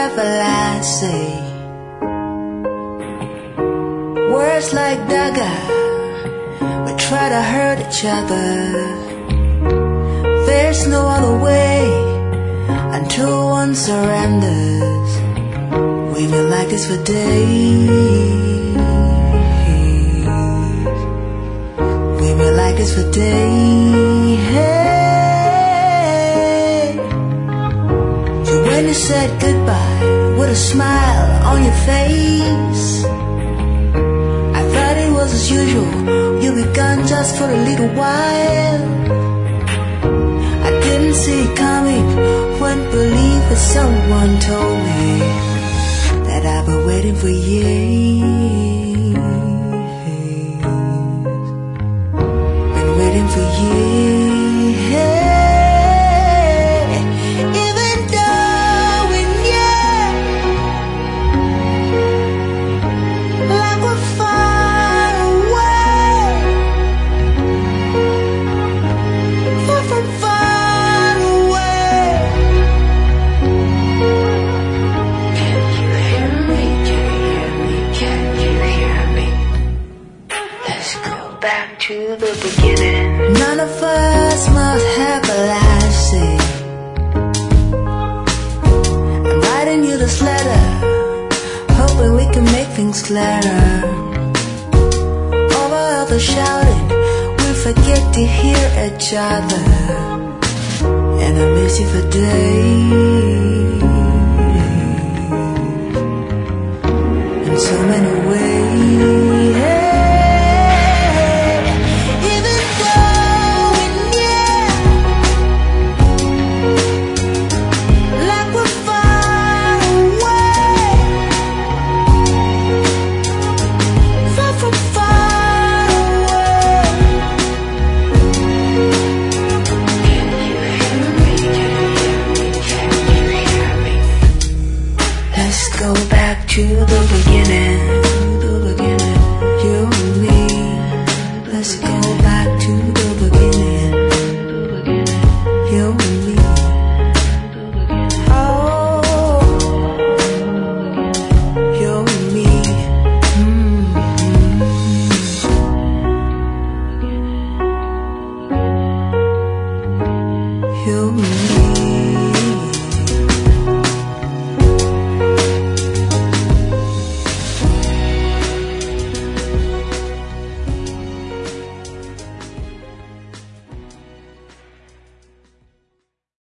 have a lot to say. Words like dagger, we try to hurt each other. There's no other way until one surrenders. We've been like this for days. We've been like this for days. When you said goodbye with a smile on your face, I thought it was as usual. You'd be gone just for a little while. I didn't see it coming, wouldn't believe it. Someone told me that I've been waiting for years. Been waiting for years. Back to the beginning. None of us must have a lot to say. I'm writing you this letter, hoping we can make things clearer. Over all the shouting, we forget to hear each other. And I miss you for days, in so many ways. Let's go back to the beginning.